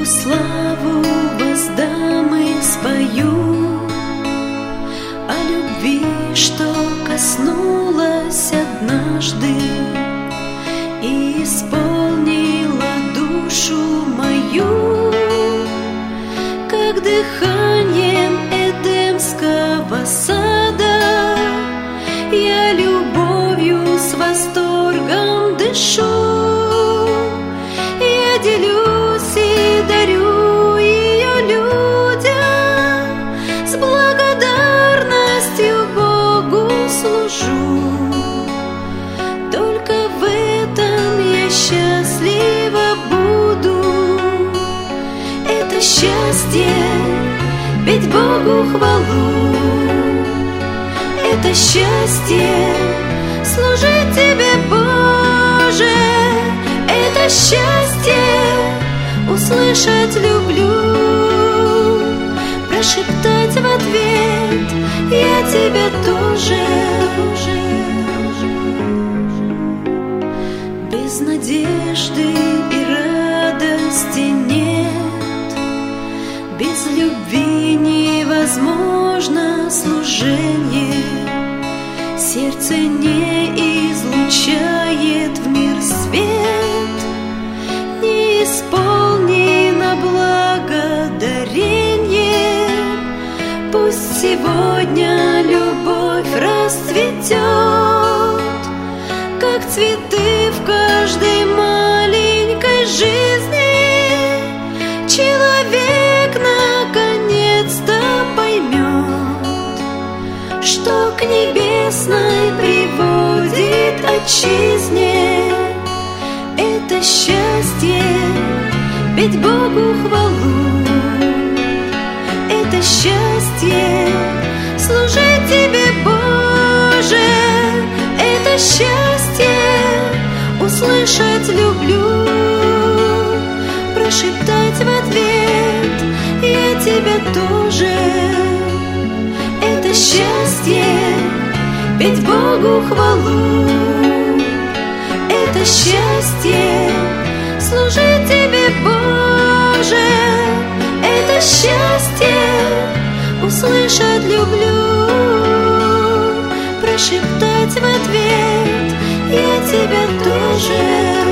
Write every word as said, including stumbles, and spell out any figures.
Богу славу воздам и спою о любви, что коснулась однажды и исполнила душу мою, как дыханием Эдемского сада. Я любовью с восторгом дышу, я делюсь и дарю ее людям, с благодарностью Богу служу. Только в этом я счастлива буду. Это счастье петь Богу хвалу, это счастье служить Тебе, Боже, это счастье услышать люблю, прошептать в ответ я Тебя тоже. Без надежды и радости нет, без любви невозможно служение. Сердце не излучает в мир свет, не исполнено благодарение. Пусть сегодня любовь расцветет, как цветы в каждой маленькой жизни. Человек наконец-то поймет, что к небесной приводит отчизне. Это счастье петь Богу хвалу, это счастье служить Тебе, Боже, это счастье услышать люблю, прошептать в ответ я Тебя тоже. Это счастье петь Богу хвалу, это счастье служить Тебе, Боже, это счастье услышать люблю, прошептать в ответ я Тебя тоже.